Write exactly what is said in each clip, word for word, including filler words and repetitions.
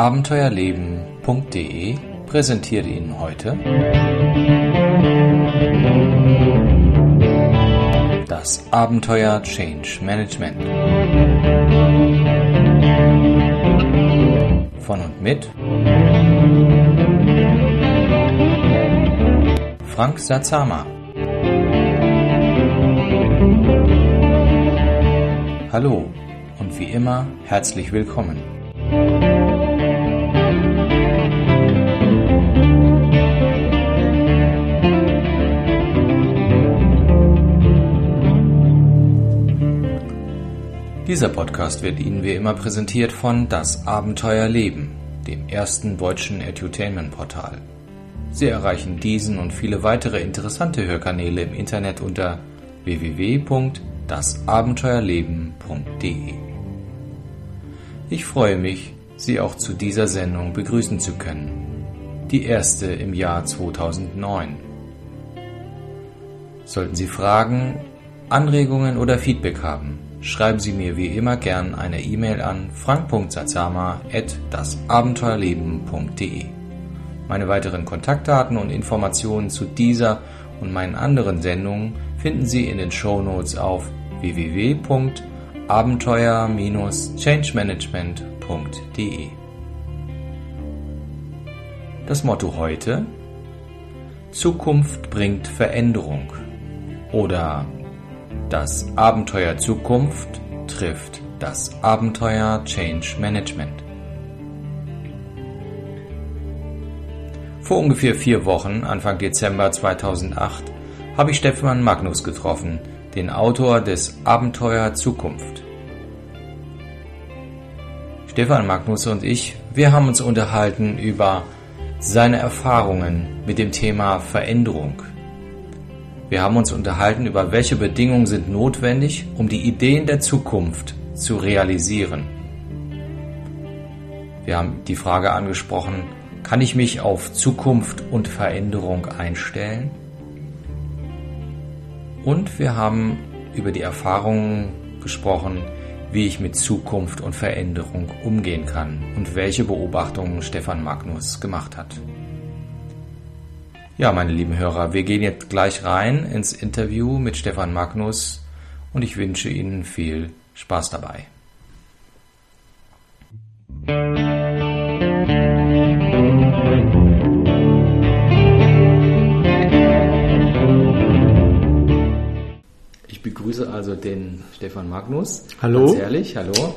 abenteuerleben punkt de präsentiert Ihnen heute das Abenteuer Change Management. Von und mit Frank Sazama. Hallo und wie immer herzlich willkommen. Dieser Podcast wird Ihnen wie immer präsentiert von Das Abenteuer Leben, dem ersten deutschen Edutainment-Portal. Sie erreichen diesen und viele weitere interessante Hörkanäle im Internet unter w w w punkt das abenteuerleben punkt de. Ich freue mich, Sie auch zu dieser Sendung begrüßen zu können, die erste im Jahr zweitausendneun. Sollten Sie Fragen, Anregungen oder Feedback haben, schreiben Sie mir wie immer gern eine E-Mail an frank punkt sazama at das abenteuerleben punkt de. Meine weiteren Kontaktdaten und Informationen zu dieser und meinen anderen Sendungen finden Sie in den Shownotes auf w w w punkt abenteuer change management punkt de. Das Motto heute: Zukunft bringt Veränderung oder das Abenteuer Zukunft trifft das Abenteuer Change Management. Vor ungefähr vier Wochen, Anfang Dezember zweitausendacht, habe ich Stefan Magnus getroffen, den Autor des Abenteuer Zukunft. Stefan Magnus und ich, wir haben uns unterhalten über seine Erfahrungen mit dem Thema Veränderung. Wir haben uns unterhalten über welche Bedingungen sind notwendig, um die Ideen der Zukunft zu realisieren. Wir haben die Frage angesprochen: Kann ich mich auf Zukunft und Veränderung einstellen? Und wir haben über die Erfahrungen gesprochen, wie ich mit Zukunft und Veränderung umgehen kann und welche Beobachtungen Stefan Magnus gemacht hat. Ja, meine lieben Hörer, wir gehen jetzt gleich rein ins Interview mit Stefan Magnus und ich wünsche Ihnen viel Spaß dabei. Ich begrüße also den Stefan Magnus. Hallo. Ganz ehrlich, hallo.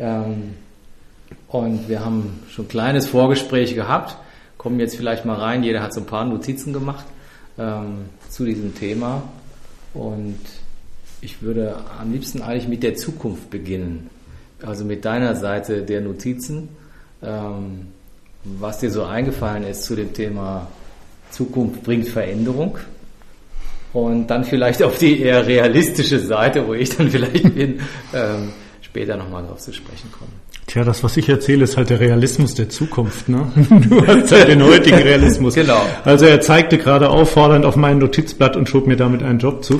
Und wir haben schon ein kleines Vorgespräch gehabt. Kommen jetzt vielleicht mal rein. Jeder hat so ein paar Notizen gemacht ähm, zu diesem Thema. Und ich würde am liebsten eigentlich mit der Zukunft beginnen. Also mit deiner Seite der Notizen. Ähm, was dir so eingefallen ist zu dem Thema Zukunft bringt Veränderung. Und dann vielleicht auf die eher realistische Seite, wo ich dann vielleicht bin, ähm, später nochmal drauf zu sprechen kommen. Tja, das, was ich erzähle, ist halt der Realismus der Zukunft, ne? Du hast halt den heutigen Realismus. Genau. Also er zeigte gerade auffordernd auf mein Notizblatt und schob mir damit einen Job zu.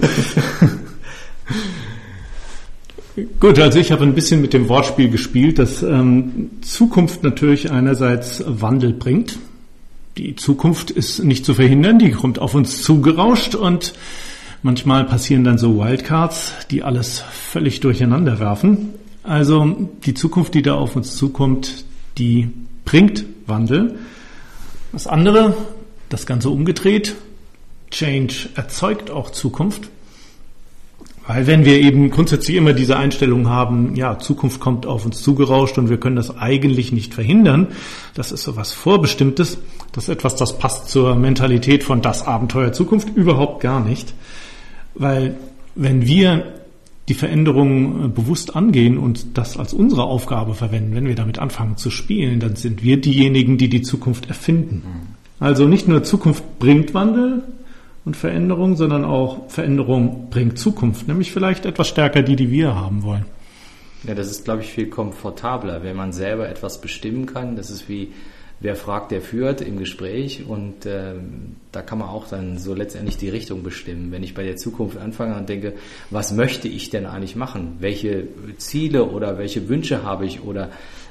Gut, also ich habe ein bisschen mit dem Wortspiel gespielt, dass ähm, Zukunft natürlich einerseits Wandel bringt. Die Zukunft ist nicht zu verhindern, die kommt auf uns zugerauscht und manchmal passieren dann so Wildcards, die alles völlig durcheinander werfen. Also die Zukunft, die da auf uns zukommt, die bringt Wandel. Das andere, das Ganze umgedreht, Change erzeugt auch Zukunft. Weil wenn wir eben grundsätzlich immer diese Einstellung haben, ja, Zukunft kommt auf uns zugerauscht und wir können das eigentlich nicht verhindern, das ist so was Vorbestimmtes, das ist etwas, das passt zur Mentalität von das Abenteuer Zukunft überhaupt gar nicht. Weil wenn wir die Veränderungen bewusst angehen und das als unsere Aufgabe verwenden, wenn wir damit anfangen zu spielen, dann sind wir diejenigen, die die Zukunft erfinden. Also nicht nur Zukunft bringt Wandel und Veränderung, sondern auch Veränderung bringt Zukunft, nämlich vielleicht etwas stärker die, die wir haben wollen. Ja, das ist, glaube ich, viel komfortabler, wenn man selber etwas bestimmen kann. Das ist wie wer fragt, der führt im Gespräch, und äh, da kann man auch dann so letztendlich die Richtung bestimmen. Wenn ich bei der Zukunft anfange und denke, was möchte ich denn eigentlich machen? Welche Ziele oder welche Wünsche habe ich oder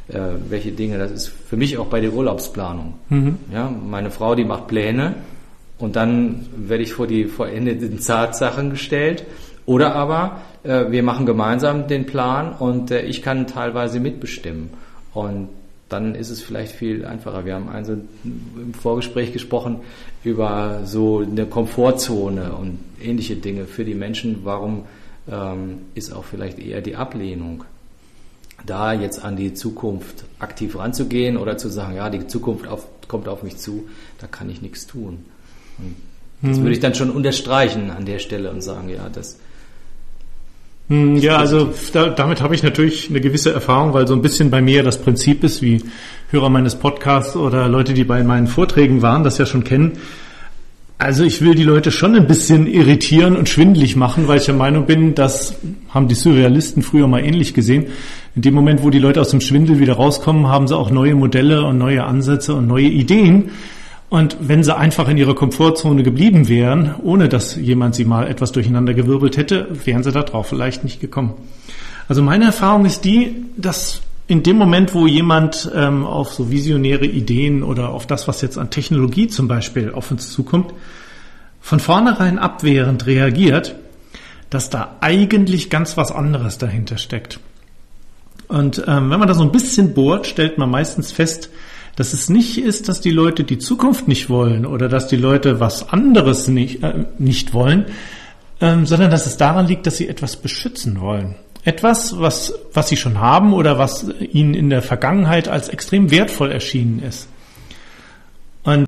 äh, welche Dinge. Das ist für mich auch bei der Urlaubsplanung. Mhm. Ja, meine Frau, die macht Pläne und dann werde ich vor die vollendeten Tatsachen gestellt. Oder aber äh, wir machen gemeinsam den Plan und äh, ich kann teilweise mitbestimmen. Und dann ist es vielleicht viel einfacher. Wir haben also im Vorgespräch gesprochen über so eine Komfortzone und ähnliche Dinge für die Menschen. Warum ähm, ist auch vielleicht eher die Ablehnung, da jetzt an die Zukunft aktiv ranzugehen oder zu sagen, ja, die Zukunft auf, kommt auf mich zu, da kann ich nichts tun. Und das hm. würde ich dann schon unterstreichen an der Stelle und sagen, ja, das Ja, also da, damit habe ich natürlich eine gewisse Erfahrung, weil so ein bisschen bei mir das Prinzip ist, wie Hörer meines Podcasts oder Leute, die bei meinen Vorträgen waren, das ja schon kennen. Also ich will die Leute schon ein bisschen irritieren und schwindelig machen, weil ich der Meinung bin, das haben die Surrealisten früher mal ähnlich gesehen. In dem Moment, wo die Leute aus dem Schwindel wieder rauskommen, haben sie auch neue Modelle und neue Ansätze und neue Ideen. Und wenn sie einfach in ihrer Komfortzone geblieben wären, ohne dass jemand sie mal etwas durcheinander gewirbelt hätte, wären sie da drauf vielleicht nicht gekommen. Also meine Erfahrung ist die, dass in dem Moment, wo jemand ähm, auf so visionäre Ideen oder auf das, was jetzt an Technologie zum Beispiel auf uns zukommt, von vornherein abwehrend reagiert, dass da eigentlich ganz was anderes dahinter steckt. Und ähm, wenn man da so ein bisschen bohrt, stellt man meistens fest, dass es nicht ist, dass die Leute die Zukunft nicht wollen oder dass die Leute was anderes nicht, äh, nicht wollen, ähm, sondern dass es daran liegt, dass sie etwas beschützen wollen. Etwas, was, was sie schon haben oder was ihnen in der Vergangenheit als extrem wertvoll erschienen ist. Und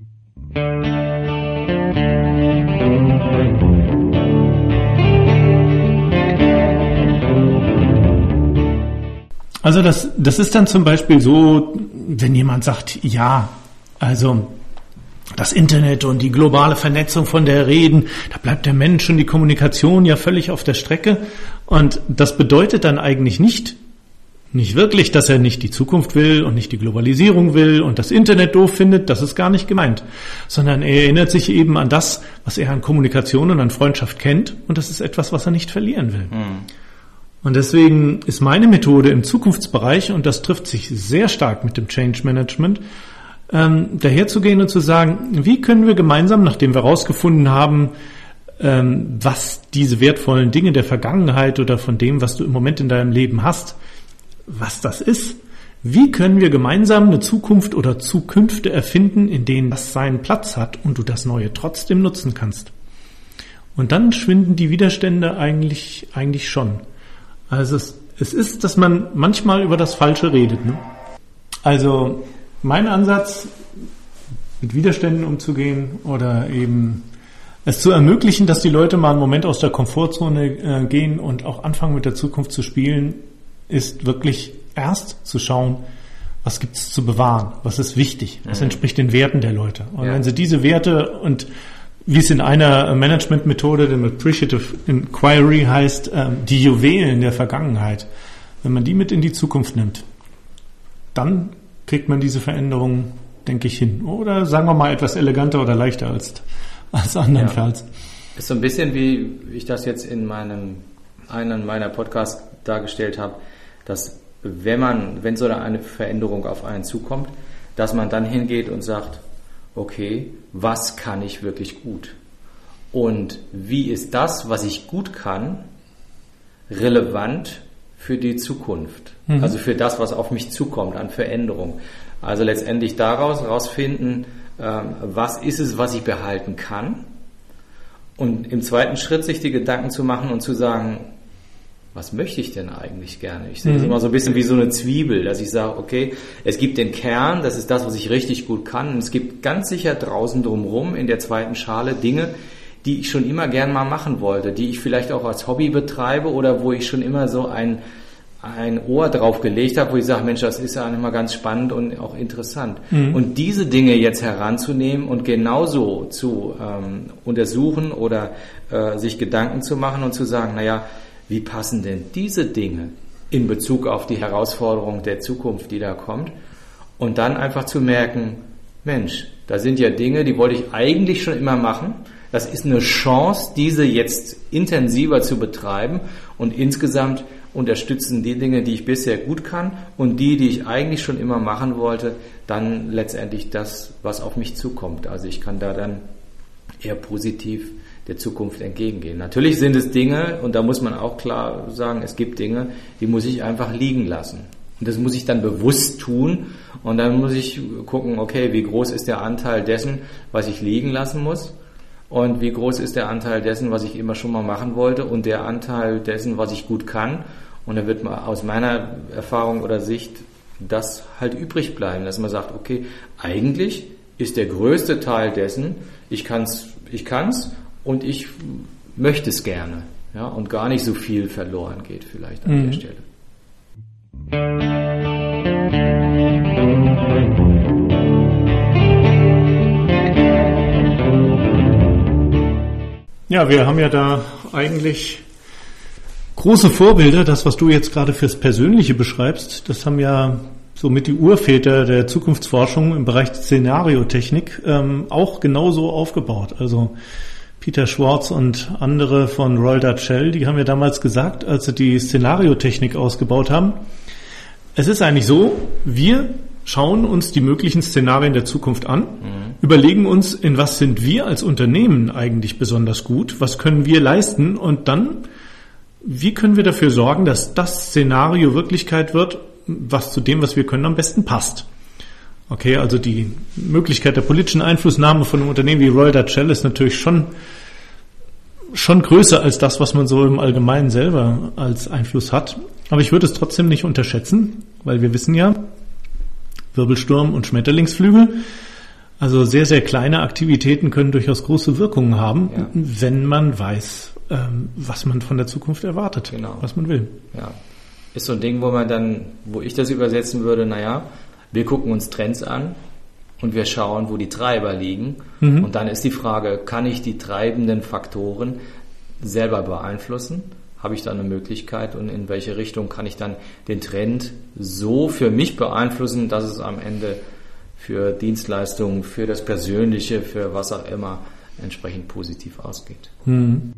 also das, das ist dann zum Beispiel so, wenn jemand sagt, ja, also das Internet und die globale Vernetzung, von der reden, da bleibt der Mensch und die Kommunikation ja völlig auf der Strecke. Und das bedeutet dann eigentlich nicht, nicht wirklich, dass er nicht die Zukunft will und nicht die Globalisierung will und das Internet doof findet, das ist gar nicht gemeint. Sondern er erinnert sich eben an das, was er an Kommunikation und an Freundschaft kennt, und das ist etwas, was er nicht verlieren will. Mhm. Und deswegen ist meine Methode im Zukunftsbereich, und das trifft sich sehr stark mit dem Change Management, ähm, daherzugehen und zu sagen, wie können wir gemeinsam, nachdem wir herausgefunden haben, ähm, was diese wertvollen Dinge der Vergangenheit oder von dem, was du im Moment in deinem Leben hast, was das ist, wie können wir gemeinsam eine Zukunft oder Zukünfte erfinden, in denen das seinen Platz hat und du das Neue trotzdem nutzen kannst. Und dann schwinden die Widerstände eigentlich, eigentlich schon. Also es, es ist, dass man manchmal über das Falsche redet. Ne? Also mein Ansatz, mit Widerständen umzugehen oder eben es zu ermöglichen, dass die Leute mal einen Moment aus der Komfortzone äh, gehen und auch anfangen mit der Zukunft zu spielen, ist wirklich erst zu schauen, was gibt es zu bewahren, was ist wichtig, was entspricht den Werten der Leute. Und ja. wenn sie diese Werte und wie es in einer Managementmethode, dem Appreciative Inquiry heißt, die Juwelen der Vergangenheit, wenn man die mit in die Zukunft nimmt, dann kriegt man diese Veränderung, denke ich, hin. Oder sagen wir mal etwas eleganter oder leichter als, als andernfalls. Ja. Ist so ein bisschen wie ich das jetzt in meinem, einen meiner Podcasts dargestellt habe, dass wenn man, wenn so eine Veränderung auf einen zukommt, dass man dann hingeht und sagt, okay, was kann ich wirklich gut? Und wie ist das, was ich gut kann, relevant für die Zukunft? Mhm. Also für das, was auf mich zukommt an Veränderung. Also letztendlich daraus rausfinden, ähm, was ist es, was ich behalten kann? Und im zweiten Schritt sich die Gedanken zu machen und zu sagen, was möchte ich denn eigentlich gerne? Ich sehe das immer so ein bisschen wie so eine Zwiebel, dass ich sage, okay, es gibt den Kern, das ist das, was ich richtig gut kann. Und es gibt ganz sicher draußen drumherum in der zweiten Schale Dinge, die ich schon immer gern mal machen wollte, die ich vielleicht auch als Hobby betreibe oder wo ich schon immer so ein, ein Ohr drauf gelegt habe, wo ich sage, Mensch, das ist ja immer ganz spannend und auch interessant. Mhm. Und diese Dinge jetzt heranzunehmen und genauso zu ähm, untersuchen oder äh, sich Gedanken zu machen und zu sagen, naja, wie passen denn diese Dinge in Bezug auf die Herausforderung der Zukunft, die da kommt? Und dann einfach zu merken, Mensch, da sind ja Dinge, die wollte ich eigentlich schon immer machen. Das ist eine Chance, diese jetzt intensiver zu betreiben. Und insgesamt unterstützen die Dinge, die ich bisher gut kann und die, die ich eigentlich schon immer machen wollte, dann letztendlich das, was auf mich zukommt. Also ich kann da dann eher positiv der Zukunft entgegengehen. Natürlich sind es Dinge, und da muss man auch klar sagen, es gibt Dinge, die muss ich einfach liegen lassen. Und das muss ich dann bewusst tun und dann muss ich gucken, okay, wie groß ist der Anteil dessen, was ich liegen lassen muss und wie groß ist der Anteil dessen, was ich immer schon mal machen wollte und der Anteil dessen, was ich gut kann. Und dann wird man aus meiner Erfahrung oder Sicht das halt übrig bleiben, dass man sagt, okay, eigentlich ist der größte Teil dessen, ich kann's, ich kann's und ich möchte es gerne, ja, und gar nicht so viel verloren geht vielleicht an mhm. der Stelle. Ja, wir haben ja da eigentlich große Vorbilder. Das, was du jetzt gerade fürs Persönliche beschreibst, das haben ja somit die Urväter der Zukunftsforschung im Bereich Szenariotechnik ähm, auch genauso aufgebaut. Also Peter Schwartz und andere von Royal Dutch Shell, die haben ja damals gesagt, als sie die Szenariotechnik ausgebaut haben, es ist eigentlich so, wir schauen uns die möglichen Szenarien der Zukunft an, mhm. überlegen uns, in was sind wir als Unternehmen eigentlich besonders gut, was können wir leisten und dann, wie können wir dafür sorgen, dass das Szenario Wirklichkeit wird, was zu dem, was wir können, am besten passt. Okay, also die Möglichkeit der politischen Einflussnahme von einem Unternehmen wie Royal Dutch Shell ist natürlich schon schon größer als das, was man so im Allgemeinen selber als Einfluss hat. Aber ich würde es trotzdem nicht unterschätzen, weil wir wissen ja, Wirbelsturm und Schmetterlingsflügel, also sehr, sehr kleine Aktivitäten können durchaus große Wirkungen haben, ja. wenn man weiß, ähm, was man von der Zukunft erwartet, genau. was man will. Ja, ist so ein Ding, wo man dann, wo ich das übersetzen würde, naja, wir gucken uns Trends an und wir schauen, wo die Treiber liegen. Mhm. Und dann ist die Frage, kann ich die treibenden Faktoren selber beeinflussen? Habe ich da eine Möglichkeit und in welche Richtung kann ich dann den Trend so für mich beeinflussen, dass es am Ende für Dienstleistungen, für das Persönliche, für was auch immer entsprechend positiv ausgeht. Mhm.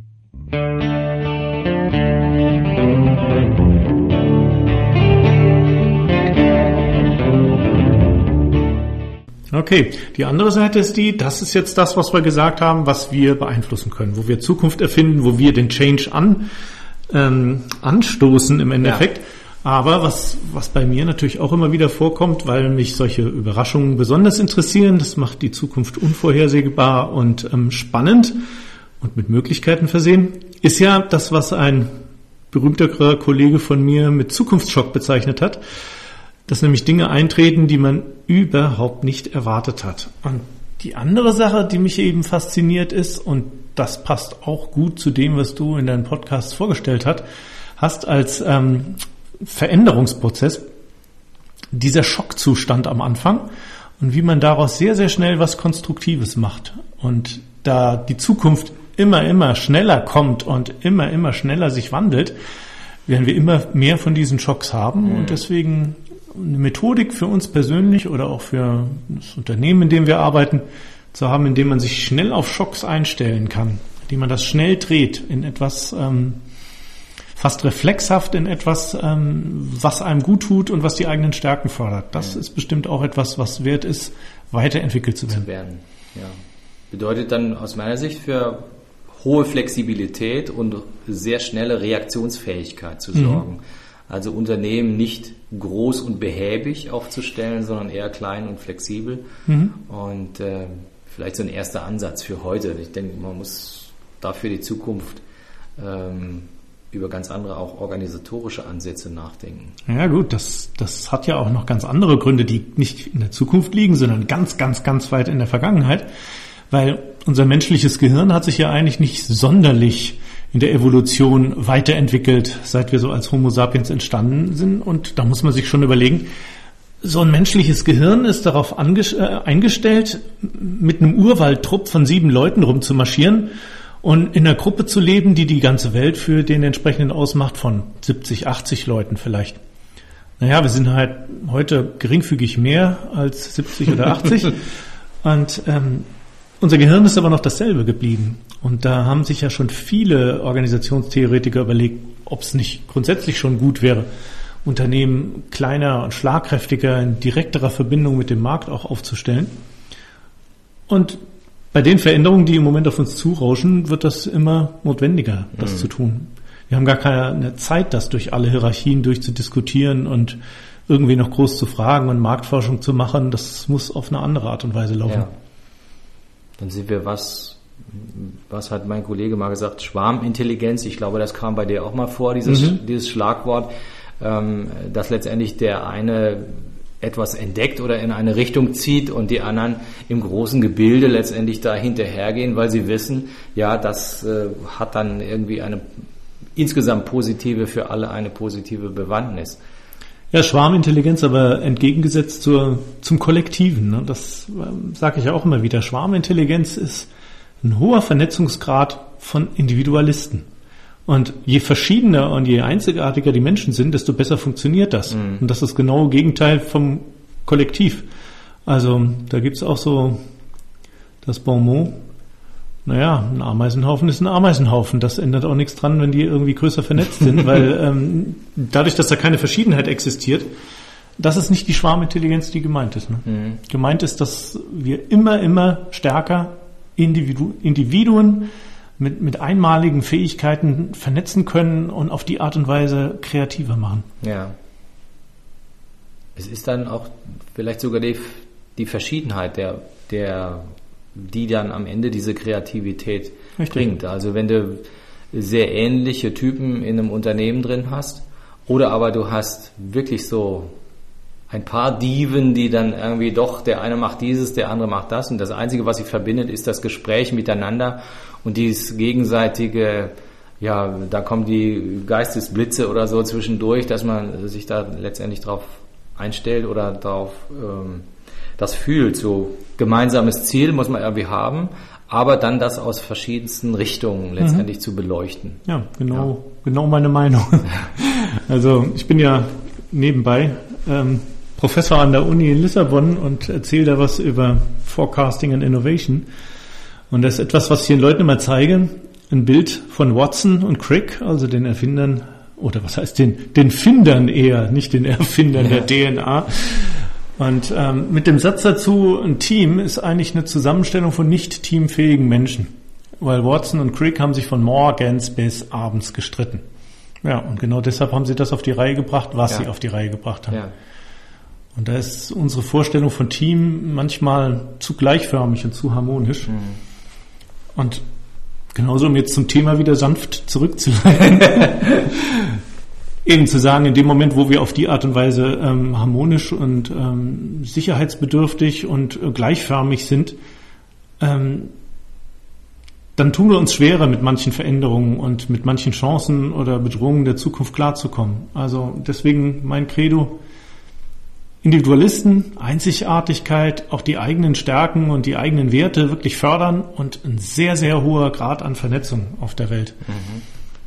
Okay, die andere Seite ist die, das ist jetzt das, was wir gesagt haben, was wir beeinflussen können, wo wir Zukunft erfinden, wo wir den Change an, ähm, anstoßen im Endeffekt. Ja. Aber was, was bei mir natürlich auch immer wieder vorkommt, weil mich solche Überraschungen besonders interessieren, das macht die Zukunft unvorhersehbar und ähm, spannend und mit Möglichkeiten versehen, ist ja das, was ein berühmter Kollege von mir mit Zukunftsschock bezeichnet hat, dass nämlich Dinge eintreten, die man überhaupt nicht erwartet hat. Und die andere Sache, die mich eben fasziniert ist, und das passt auch gut zu dem, was du in deinem Podcast vorgestellt hast, hast als ähm, Veränderungsprozess dieser Schockzustand am Anfang und wie man daraus sehr, sehr schnell was Konstruktives macht. Und da die Zukunft immer, immer schneller kommt und immer, immer schneller sich wandelt, werden wir immer mehr von diesen Schocks haben. Mhm. Und deswegen eine Methodik für uns persönlich oder auch für das Unternehmen, in dem wir arbeiten, zu haben, in dem man sich schnell auf Schocks einstellen kann, indem man das schnell dreht in etwas ähm, fast reflexhaft, in etwas, ähm, was einem gut tut und was die eigenen Stärken fördert. Das ja. ist bestimmt auch etwas, was wert ist, weiterentwickelt zu werden. Zu werden. Ja. Bedeutet dann aus meiner Sicht für hohe Flexibilität und sehr schnelle Reaktionsfähigkeit zu sorgen. Mhm. Also Unternehmen nicht groß und behäbig aufzustellen, sondern eher klein und flexibel. Mhm. Und äh, vielleicht so ein erster Ansatz für heute. Ich denke, man muss dafür die Zukunft ähm, über ganz andere, auch organisatorische Ansätze nachdenken. Ja gut, das, das hat ja auch noch ganz andere Gründe, die nicht in der Zukunft liegen, sondern ganz, ganz, ganz weit in der Vergangenheit. Weil unser menschliches Gehirn hat sich ja eigentlich nicht sonderlich in der Evolution weiterentwickelt, seit wir so als Homo sapiens entstanden sind. Und da muss man sich schon überlegen, so ein menschliches Gehirn ist darauf ange- äh, eingestellt, mit einem Urwaldtrupp von sieben Leuten rumzumarschieren und in einer Gruppe zu leben, die die ganze Welt für den entsprechenden ausmacht von siebzig, achtzig Leuten vielleicht. Naja, wir sind halt heute geringfügig mehr als siebzig oder achtzig. Und ähm, unser Gehirn ist aber noch dasselbe geblieben. Und da haben sich ja schon viele Organisationstheoretiker überlegt, ob es nicht grundsätzlich schon gut wäre, Unternehmen kleiner und schlagkräftiger in direkterer Verbindung mit dem Markt auch aufzustellen. Und bei den Veränderungen, die im Moment auf uns zurauschen, wird das immer notwendiger, das mhm. zu tun. Wir haben gar keine Zeit, das durch alle Hierarchien durchzudiskutieren und irgendwie noch groß zu fragen und Marktforschung zu machen. Das muss auf eine andere Art und Weise laufen. Ja. Dann sind wir was, was hat mein Kollege mal gesagt, Schwarmintelligenz. Ich glaube, das kam bei dir auch mal vor, dieses, mhm. dieses Schlagwort, ähm, dass letztendlich der eine etwas entdeckt oder in eine Richtung zieht und die anderen im großen Gebilde letztendlich da hinterhergehen, weil sie wissen, ja, das äh, hat dann irgendwie eine insgesamt positive, für alle eine positive Bewandtnis. Ja, Schwarmintelligenz, aber entgegengesetzt zur, zum Kollektiven. Ne? Das ähm, sage ich ja auch immer wieder. Schwarmintelligenz ist ein hoher Vernetzungsgrad von Individualisten. Und je verschiedener und je einzigartiger die Menschen sind, desto besser funktioniert das. Mhm. Und das ist das genaue Gegenteil vom Kollektiv. Also da gibt's auch so das Bon mot, naja, ein Ameisenhaufen ist ein Ameisenhaufen. Das ändert auch nichts dran, wenn die irgendwie größer vernetzt sind, weil ähm, dadurch, dass da keine Verschiedenheit existiert, das ist nicht die Schwarmintelligenz, die gemeint ist. Ne? Mhm. Gemeint ist, dass wir immer, immer stärker Individu- Individuen mit, mit einmaligen Fähigkeiten vernetzen können und auf die Art und Weise kreativer machen. Ja. Es ist dann auch vielleicht sogar die, die Verschiedenheit der, der die dann am Ende diese Kreativität Richtig. bringt. Also wenn du sehr ähnliche Typen in einem Unternehmen drin hast oder aber du hast wirklich so ein paar Diven, die dann irgendwie doch, der eine macht dieses, der andere macht das und das Einzige, was sie verbindet, ist das Gespräch miteinander und dieses gegenseitige, ja, da kommen die Geistesblitze oder so zwischendurch, dass man sich da letztendlich drauf einstellt oder drauf ähm, das fühlt, so gemeinsames Ziel muss man irgendwie haben, aber dann das aus verschiedensten Richtungen letztendlich mhm. zu beleuchten. Ja, genau, ja. genau meine Meinung. Also ich bin ja nebenbei ähm, Professor an der Uni in Lissabon und erzähle da was über Forecasting and Innovation. Und das ist etwas, was ich den Leuten immer zeige, ein Bild von Watson und Crick, also den Erfindern, oder was heißt den, den Findern eher, nicht den Erfindern ja. der D N A. Und ähm, mit dem Satz dazu, ein Team ist eigentlich eine Zusammenstellung von nicht teamfähigen Menschen. Weil Watson und Crick haben sich von morgens bis abends gestritten. Ja, und genau deshalb haben sie das auf die Reihe gebracht, was ja. sie auf die Reihe gebracht haben. Ja. Und da ist unsere Vorstellung von Team manchmal zu gleichförmig und zu harmonisch. Mhm. Und genauso, um jetzt zum Thema wieder sanft zurückzuleiten, eben zu sagen, in dem Moment, wo wir auf die Art und Weise ähm, harmonisch und ähm, sicherheitsbedürftig und äh, gleichförmig sind, ähm, dann tun wir uns schwerer, mit manchen Veränderungen und mit manchen Chancen oder Bedrohungen der Zukunft klarzukommen. Also deswegen mein Credo, Individualisten, Einzigartigkeit, auch die eigenen Stärken und die eigenen Werte wirklich fördern und ein sehr, sehr hoher Grad an Vernetzung auf der Welt. Mhm.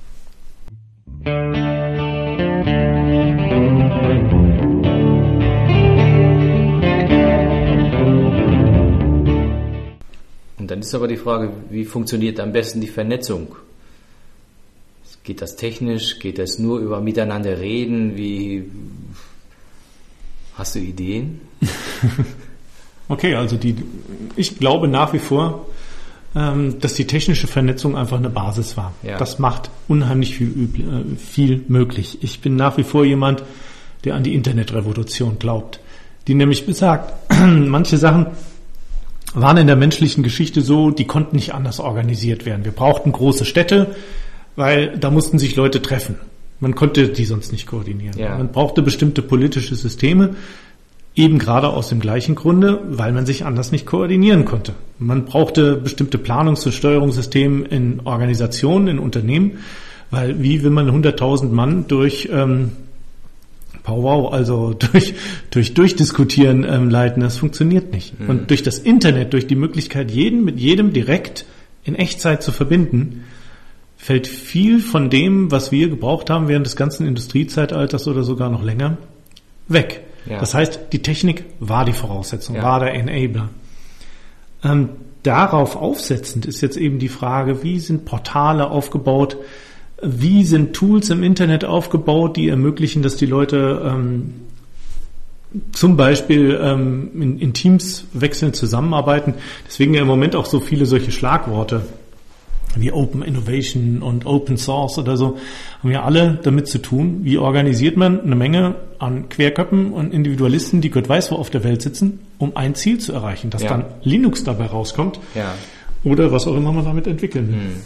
Und dann ist aber die Frage, wie funktioniert am besten die Vernetzung? Geht das technisch? Geht das nur über miteinander reden? Wie hast du Ideen? Okay, also die, ich glaube nach wie vor, ähm, dass die technische Vernetzung einfach eine Basis war. Ja. Das macht unheimlich viel, äh, viel möglich. Ich bin nach wie vor jemand, der an die Internetrevolution glaubt, die nämlich besagt, manche Sachen waren in der menschlichen Geschichte so, die konnten nicht anders organisiert werden. Wir brauchten große Städte, weil da mussten sich Leute treffen. Man konnte die sonst nicht koordinieren. Ja. Man brauchte bestimmte politische Systeme, eben gerade aus dem gleichen Grunde, weil man sich anders nicht koordinieren konnte. Man brauchte bestimmte Planungs- und Steuerungssysteme in Organisationen, in Unternehmen, weil wie will man hunderttausend Mann durch ähm, Powwow, also durch, durch Durchdiskutieren ähm, leiten, das funktioniert nicht. Mhm. Und durch das Internet, durch die Möglichkeit, jeden mit jedem direkt in Echtzeit zu verbinden, fällt viel von dem, was wir gebraucht haben während des ganzen Industriezeitalters oder sogar noch länger, weg. Ja. Das heißt, die Technik war die Voraussetzung, ja. war der Enabler. Ähm, darauf aufsetzend ist jetzt eben die Frage, wie sind Portale aufgebaut, wie sind Tools im Internet aufgebaut, die ermöglichen, dass die Leute ähm, zum Beispiel ähm, in, in Teams wechselnd zusammenarbeiten. Deswegen ja im Moment auch so viele solche Schlagworte wie Open Innovation und Open Source oder so, haben ja alle damit zu tun, wie organisiert man eine Menge an Querköppen und Individualisten, die Gott weiß wo auf der Welt sitzen, um ein Ziel zu erreichen, dass ja. dann Linux dabei rauskommt ja. oder was auch immer man damit entwickeln will. Hm.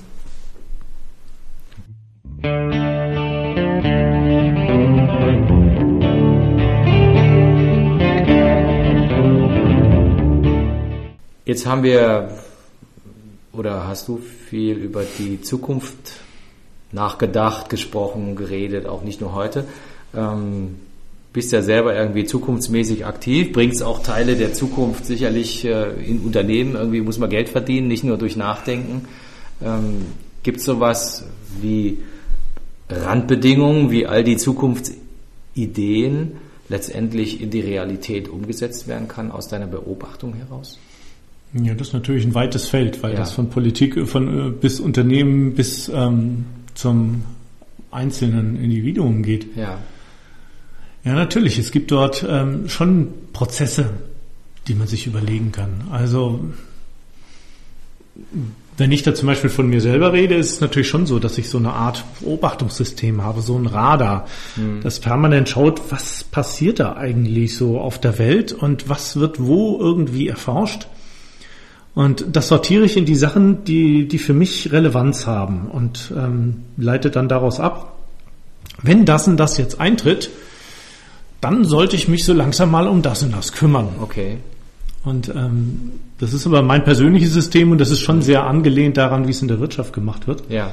Jetzt haben wir, oder hast du viel über die Zukunft nachgedacht, gesprochen, geredet, auch nicht nur heute. Ähm, bist ja selber irgendwie zukunftsmäßig aktiv, bringst auch Teile der Zukunft sicherlich äh, in Unternehmen. Irgendwie muss man Geld verdienen, nicht nur durch Nachdenken. Ähm, gibt es sowas wie Randbedingungen, wie all die Zukunftsideen letztendlich in die Realität umgesetzt werden kann, aus deiner Beobachtung heraus? Ja, das ist natürlich ein weites Feld, weil ja. das von Politik von bis Unternehmen bis ähm, zum einzelnen Individuum geht. Ja. Ja, natürlich. Es gibt dort ähm, schon Prozesse, die man sich überlegen kann. Also wenn ich da zum Beispiel von mir selber rede, ist es natürlich schon so, dass ich so eine Art Beobachtungssystem habe, so ein Radar, mhm. das permanent schaut, was passiert da eigentlich so auf der Welt und was wird wo irgendwie erforscht. Und das sortiere ich in die Sachen, die, die für mich Relevanz haben und ähm, leite dann daraus ab, wenn das und das jetzt eintritt, dann sollte ich mich so langsam mal um das und das kümmern. Okay. Und ähm, das ist aber mein persönliches System und das ist schon sehr angelehnt daran, wie es in der Wirtschaft gemacht wird. Ja.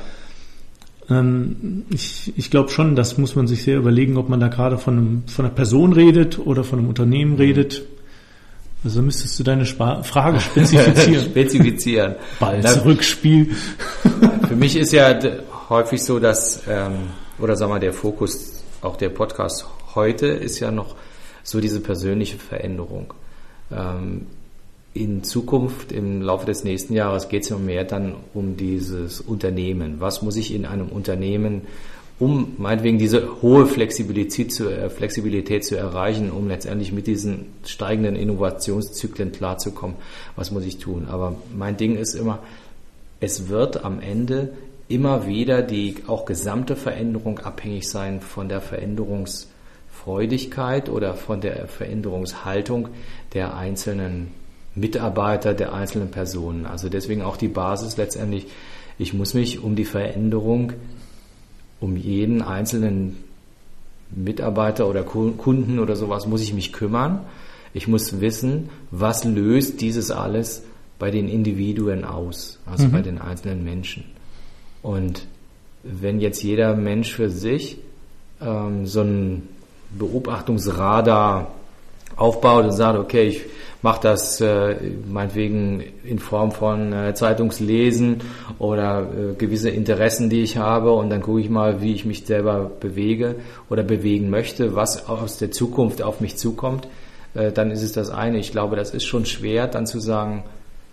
Ähm, ich ich glaube schon, das muss man sich sehr überlegen, ob man da gerade von, einem, von einer Person redet oder von einem Unternehmen redet. Also müsstest du deine Spa- Frage spezifizieren. spezifizieren. Ball zurückspiel. Für mich ist ja d- häufig so, dass, ähm, oder sagen wir, der Fokus, auch der Podcast heute, ist ja noch so diese persönliche Veränderung. Ähm, in Zukunft, im Laufe des nächsten Jahres, geht es ja mehr dann um dieses Unternehmen. Was muss ich in einem Unternehmen, um meinetwegen diese hohe Flexibilität zu, äh, Flexibilität zu erreichen, um letztendlich mit diesen steigenden Innovationszyklen klarzukommen, was muss ich tun? Aber mein Ding ist immer, es wird am Ende immer wieder die auch gesamte Veränderung abhängig sein von der Veränderungsfreudigkeit oder von der Veränderungshaltung der einzelnen Mitarbeiter, der einzelnen Personen. Also deswegen auch die Basis letztendlich, ich muss mich um die Veränderung um jeden einzelnen Mitarbeiter oder Kunden oder sowas muss ich mich kümmern. Ich muss wissen, was löst dieses alles bei den Individuen aus, also mhm. bei den einzelnen Menschen. Und wenn jetzt jeder Mensch für sich ähm, so ein Beobachtungsradar aufbaut und sagt, okay, ich mache das äh, meinetwegen in Form von äh, Zeitungslesen oder äh, gewisse Interessen, die ich habe, und dann gucke ich mal, wie ich mich selber bewege oder bewegen möchte, was aus der Zukunft auf mich zukommt, äh, dann ist es das eine. Ich glaube, das ist schon schwer, dann zu sagen,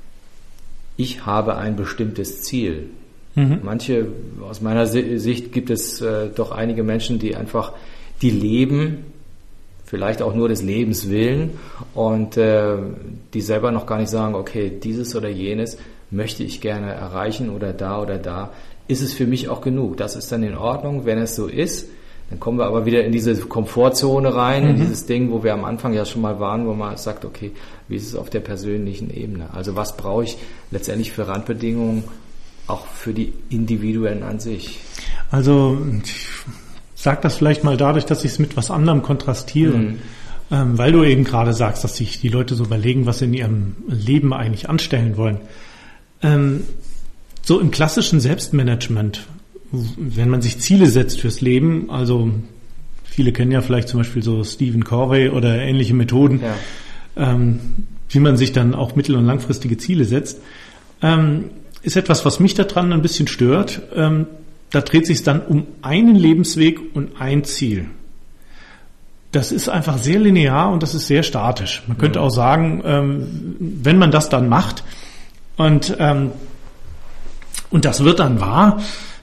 ich habe ein bestimmtes Ziel. Mhm. Manche, aus meiner Sicht gibt es äh, doch einige Menschen, die einfach, die leben, vielleicht auch nur des Lebens willen, und äh, die selber noch gar nicht sagen, okay, dieses oder jenes möchte ich gerne erreichen oder da oder da. Ist es für mich auch genug? Das ist dann in Ordnung, wenn es so ist. Dann kommen wir aber wieder in diese Komfortzone rein, mhm. in dieses Ding, wo wir am Anfang ja schon mal waren, wo man sagt, okay, wie ist es auf der persönlichen Ebene? Also was brauche ich letztendlich für Randbedingungen, auch für die Individuen an sich? Also ich sag das vielleicht mal dadurch, dass ich es mit was anderem kontrastiere, mhm. ähm, weil du eben gerade sagst, dass sich die Leute so überlegen, was sie in ihrem Leben eigentlich anstellen wollen. Ähm, so im klassischen Selbstmanagement, wenn man sich Ziele setzt fürs Leben, also viele kennen ja vielleicht zum Beispiel so Stephen Covey oder ähnliche Methoden, ja. ähm, wie man sich dann auch mittel- und langfristige Ziele setzt, ähm, ist etwas, was mich daran ein bisschen stört. Ähm, Da dreht sich es dann um einen Lebensweg und ein Ziel. Das ist einfach sehr linear und das ist sehr statisch. Man könnte ja. auch sagen, ähm, wenn man das dann macht und ähm, und das wird dann wahr,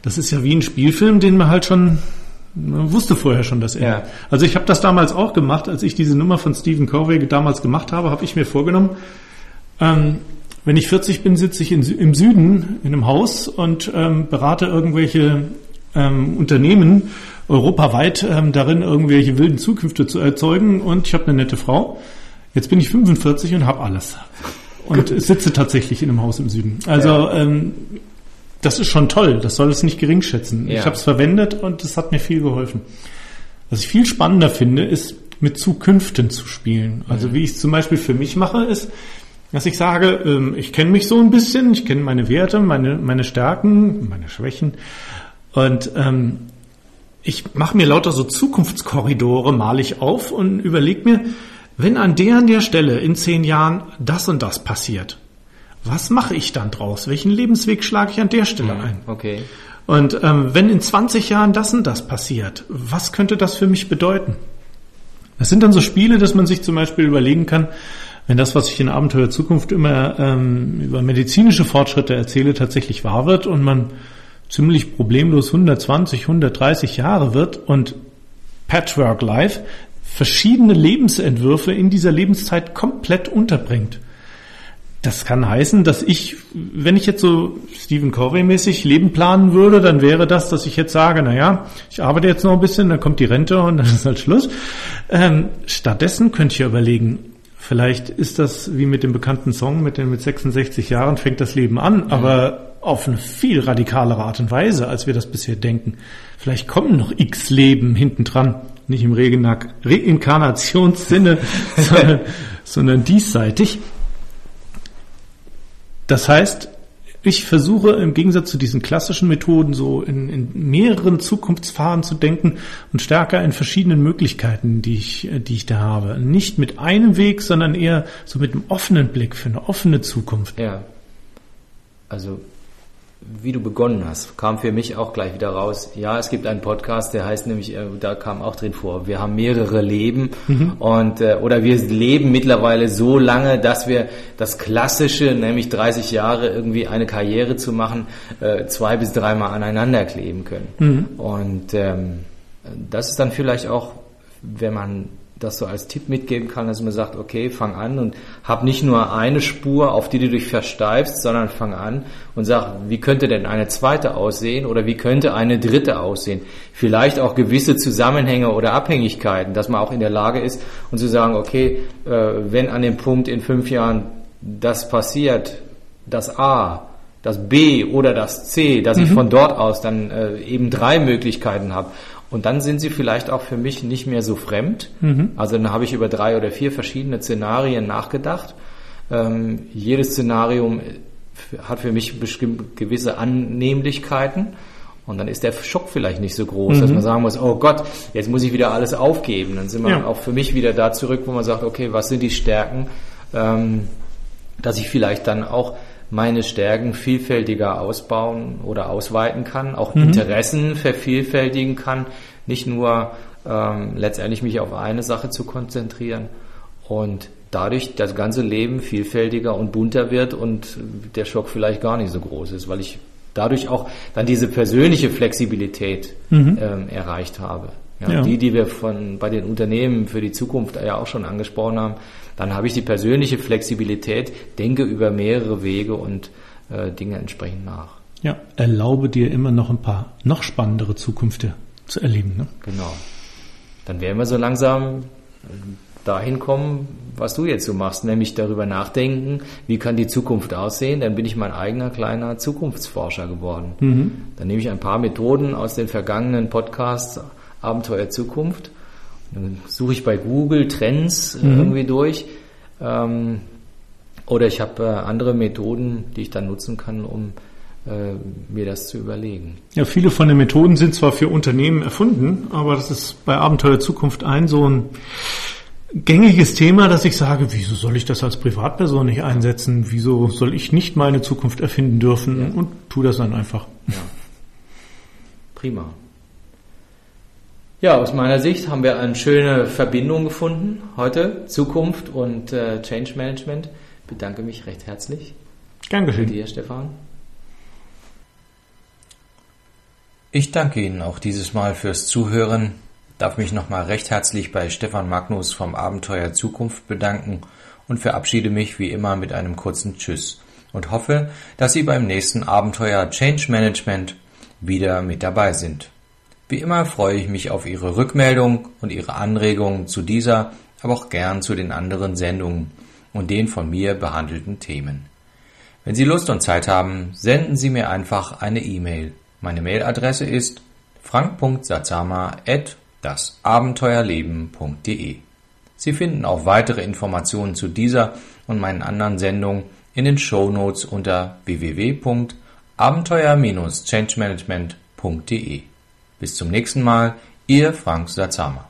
das ist ja wie ein Spielfilm, den man halt schon, man wusste vorher schon das Ende. Ja. Also ich habe das damals auch gemacht, als ich diese Nummer von Stephen Covey damals gemacht habe, habe ich mir vorgenommen, ähm, wenn ich vierzig bin, sitze ich in, im Süden in einem Haus und ähm, berate irgendwelche ähm, Unternehmen europaweit ähm, darin, irgendwelche wilden Zukünfte zu erzeugen und ich habe eine nette Frau. Jetzt bin ich fünfundvierzig und habe alles. Und sitze tatsächlich in einem Haus im Süden. Also ja. ähm, das ist schon toll, das soll es nicht geringschätzen. Ja. Ich habe es verwendet und es hat mir viel geholfen. Was ich viel spannender finde, ist mit Zukünften zu spielen. Also mhm. wie ich es zum Beispiel für mich mache, ist, dass ich sage, ähm, ich kenne mich so ein bisschen, ich kenne meine Werte, meine, meine Stärken, meine Schwächen und ähm, ich mache mir lauter so Zukunftskorridore, male ich auf und überlege mir, wenn an der an der Stelle in zehn Jahren das und das passiert, was mache ich dann draus? Welchen Lebensweg schlage ich an der Stelle ein? Okay. Und ähm, wenn in zwanzig Jahren das und das passiert, was könnte das für mich bedeuten? Das sind dann so Spiele, dass man sich zum Beispiel überlegen kann, wenn das, was ich in Abenteuer Zukunft immer ähm, über medizinische Fortschritte erzähle, tatsächlich wahr wird und man ziemlich problemlos hundertzwanzig, hundertdreißig Jahre wird und Patchwork Life verschiedene Lebensentwürfe in dieser Lebenszeit komplett unterbringt. Das kann heißen, dass ich, wenn ich jetzt so Stephen Covey-mäßig Leben planen würde, dann wäre das, dass ich jetzt sage, na ja, ich arbeite jetzt noch ein bisschen, dann kommt die Rente und dann ist halt Schluss. Ähm, stattdessen könnte ich ja überlegen, vielleicht ist das wie mit dem bekannten Song, mit dem mit sechsundsechzig Jahren fängt das Leben an, mhm. aber auf eine viel radikalere Art und Weise, als wir das bisher denken. Vielleicht kommen noch x Leben hinten dran, nicht im Reinkarnationssinne, sondern, sondern diesseitig. Das heißt, ich versuche im Gegensatz zu diesen klassischen Methoden so in, in mehreren Zukunftsphasen zu denken und stärker in verschiedenen Möglichkeiten, die ich, die ich da habe. Nicht mit einem Weg, sondern eher so mit einem offenen Blick für eine offene Zukunft. Ja, also wie du begonnen hast, kam für mich auch gleich wieder raus. Ja, es gibt einen Podcast, der heißt nämlich, da kam auch drin vor, wir haben mehrere Leben mhm. und oder wir leben mittlerweile so lange, dass wir das Klassische, nämlich dreißig Jahre irgendwie eine Karriere zu machen, zwei bis dreimal aneinander kleben können. Mhm. Und ähm, das ist dann vielleicht auch, wenn man das so als Tipp mitgeben kann, dass man sagt, okay, fang an und hab nicht nur eine Spur, auf die du dich versteifst, sondern fang an und sag, wie könnte denn eine zweite aussehen oder wie könnte eine dritte aussehen? Vielleicht auch gewisse Zusammenhänge oder Abhängigkeiten, dass man auch in der Lage ist und zu sagen, okay, äh, wenn an dem Punkt in fünf Jahren das passiert, das A, das B oder das C, dass mhm. ich von dort aus dann äh, eben drei Möglichkeiten habe. Und dann sind sie vielleicht auch für mich nicht mehr so fremd. Mhm. Also dann habe ich über drei oder vier verschiedene Szenarien nachgedacht. Ähm, jedes Szenarium hat für mich bestimmt gewisse Annehmlichkeiten. Und dann ist der Schock vielleicht nicht so groß, mhm. dass man sagen muss, oh Gott, jetzt muss ich wieder alles aufgeben. Dann sind wir ja. auch für mich wieder da zurück, wo man sagt, okay, was sind die Stärken, ähm, dass ich vielleicht dann auch meine Stärken vielfältiger ausbauen oder ausweiten kann, auch mhm. Interessen vervielfältigen kann, nicht nur ähm, letztendlich mich auf eine Sache zu konzentrieren und dadurch das ganze Leben vielfältiger und bunter wird und der Schock vielleicht gar nicht so groß ist, weil ich dadurch auch dann diese persönliche Flexibilität mhm. ähm, erreicht habe. Ja, ja. Die, die wir von bei den Unternehmen für die Zukunft ja auch schon angesprochen haben, dann habe ich die persönliche Flexibilität, denke über mehrere Wege und äh, Dinge entsprechend nach. Ja, erlaube dir immer noch ein paar noch spannendere Zukünfte zu erleben. Ne? Genau. Dann werden wir so langsam dahin kommen, was du jetzt so machst, nämlich darüber nachdenken, wie kann die Zukunft aussehen, dann bin ich mein eigener kleiner Zukunftsforscher geworden. Mhm. Dann nehme ich ein paar Methoden aus den vergangenen Podcasts, Abenteuer Zukunft. Dann suche ich bei Google Trends mhm. irgendwie durch. Ähm, oder ich habe äh, andere Methoden, die ich dann nutzen kann, um äh, mir das zu überlegen. Ja, viele von den Methoden sind zwar für Unternehmen erfunden, aber das ist bei Abenteuer Zukunft ein so ein gängiges Thema, dass ich sage, wieso soll ich das als Privatperson nicht einsetzen? Wieso soll ich nicht meine Zukunft erfinden dürfen? Ja. Und tu das dann einfach. Ja. Prima. Ja, aus meiner Sicht haben wir eine schöne Verbindung gefunden heute, Zukunft und äh, Change Management. Ich bedanke mich recht herzlich. Gern geschehen. Bei dir, Stefan. Ich danke Ihnen auch dieses Mal fürs Zuhören, darf mich nochmal recht herzlich bei Stefan Magnus vom Abenteuer Zukunft bedanken und verabschiede mich wie immer mit einem kurzen Tschüss und hoffe, dass Sie beim nächsten Abenteuer Change Management wieder mit dabei sind. Wie immer freue ich mich auf Ihre Rückmeldung und Ihre Anregungen zu dieser, aber auch gern zu den anderen Sendungen und den von mir behandelten Themen. Wenn Sie Lust und Zeit haben, senden Sie mir einfach eine E-Mail. Meine Mailadresse ist frank punkt satsama at das abenteuerleben punkt de. Sie finden auch weitere Informationen zu dieser und meinen anderen Sendungen in den Shownotes unter w w w punkt abenteuer Bindestrich change management punkt de. Bis zum nächsten Mal, Ihr Frank Satsama.